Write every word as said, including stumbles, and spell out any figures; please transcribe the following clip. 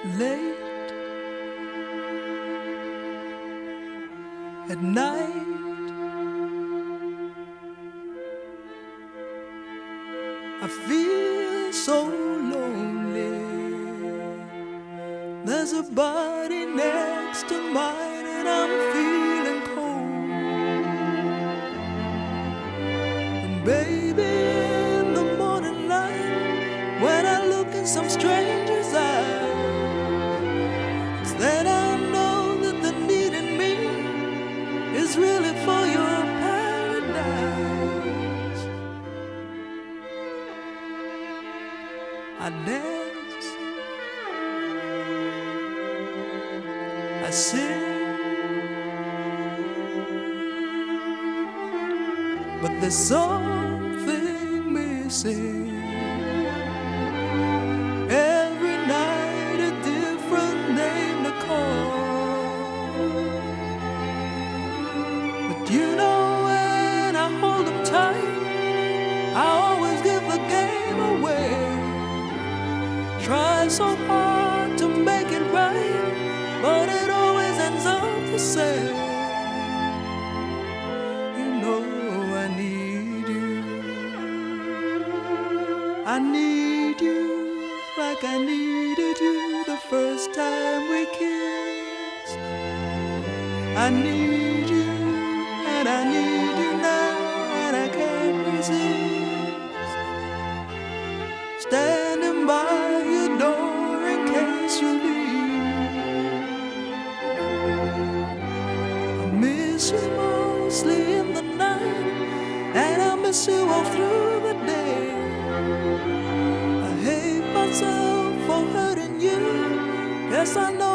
late at night. I feel so lonely. There's a body next to mine and I'm feeling cold. And baby, in the morning light, when I look in some stranger's eyes, it's then I know that the need in me is really for your paradise. I dance, I sing, but there's something missing. Every night a different name to call. But you know when I hold them tight, I always give the game away. Try so hard to make it right, but it always ends up the same. You know I need you. I need you like I needed you the first time we kissed. I need you and I need you now, and I can't resist standing by your door in case you leave. I miss you mostly in the night, and I miss you all through the day. I hate myself for hurting you. Yes, I know